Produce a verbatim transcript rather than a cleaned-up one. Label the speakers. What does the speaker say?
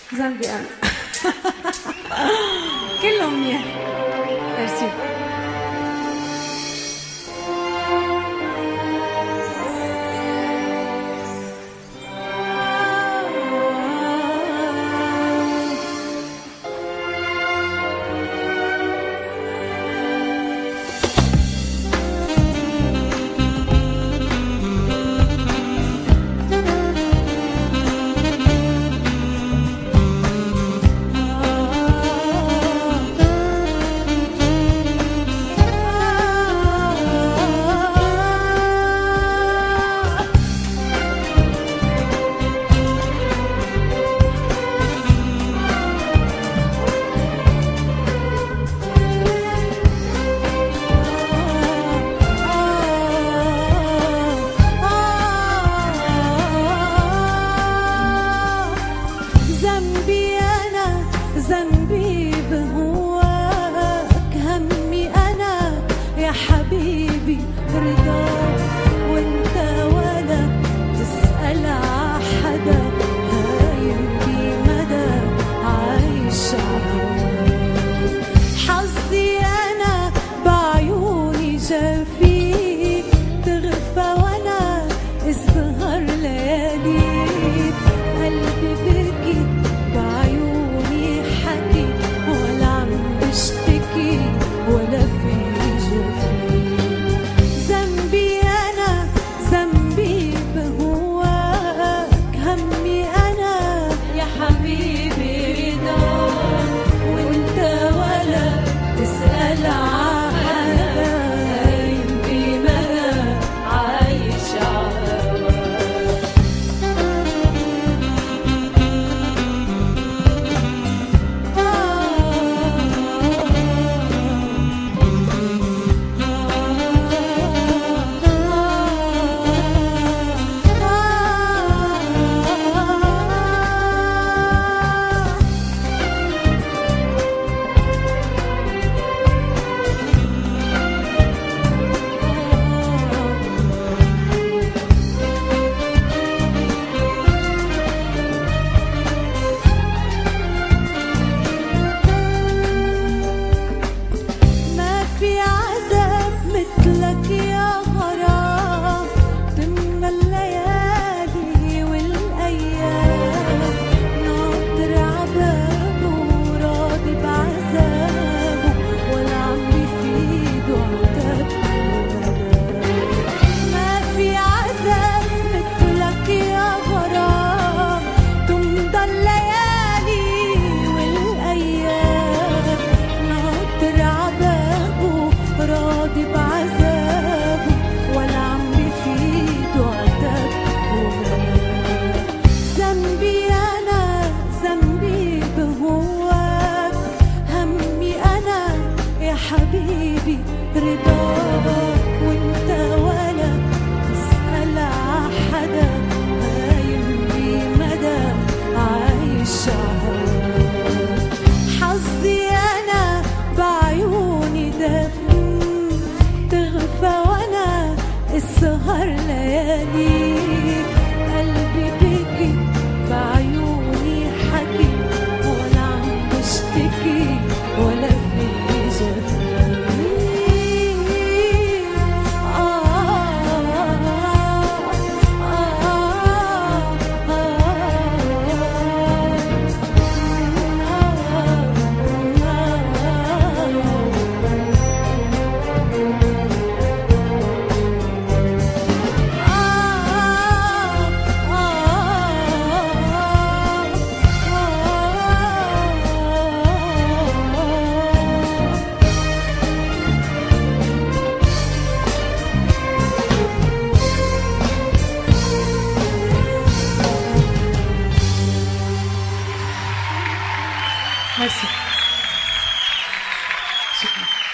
Speaker 1: ذنبي أنا. كله منيح. ميرسي.
Speaker 2: ذنبي بهواك، همي أنا يا حبيبي رضاك، وانت ولا تسأل عحدا، هايم بمدى عايش عهواك. حظي أنا بعيوني جافيك، تغفى وانا اسهر لياليك، قلبي بكي بعيوني حكي، ولا عم بشتكي ولا في جفيك. ذنبي أنا ذنبي بهواك، همي أنا يا حبيبي رضاك، وانت ولا تسأل عحدا، هايم بمدى عايش عهواك. ما في عذاب مثلك يا غرام، تمنى الليالي والايام، ناطر عبابه وراضي بعذابه، ولا عم بفيده عتاب وندم. ما في عذاب مثلك يا غرام، تمضى الليالي والايام، ناطر عبابه راضي بعذابه، ولا عم بفيده عتاب وندم. ذنبي أنا ذنبي بهواك، همي أنا يا حبيبي رضاك، وانت ولا تسأل عحدا، هايم بمدى عايش عهواك. حظي أنا بعيوني دفن، تغفى وانا السهر لياليك، قلبي بكي بعيوني حكي، ولا عم بشتكي ولا في جفيك.
Speaker 1: ميرسي.